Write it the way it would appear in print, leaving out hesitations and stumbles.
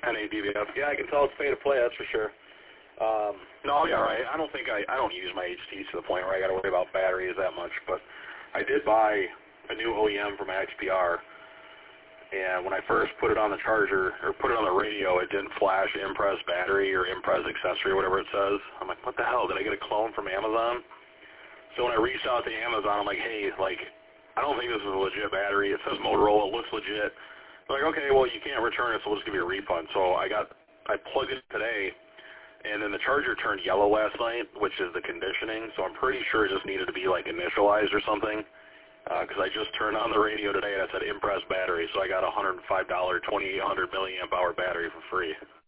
NADVF. Yeah, I can tell it's pay to play, that's for sure. No, yeah, right. I don't use my HTs to the point where I got to worry about batteries that much, but I did buy a new OEM for my XPR, and when I first put it on the charger, or put it on the radio, it didn't flash Impress battery or Impress accessory or whatever it says. I'm like, what the hell? Did I get a clone from Amazon? So when I reached out to Amazon, I'm like, hey, I don't think this is a legit battery. It says Motorola. It looks legit. They're like, okay, well, you can't return it, so we'll just give you a refund. So I plugged it today, and then the charger turned yellow last night, which is the conditioning. So I'm pretty sure it just needed to be, initialized or something, because I just turned on the radio today, and it said Impress battery. So I got a $105 2800 milliamp hour battery for free.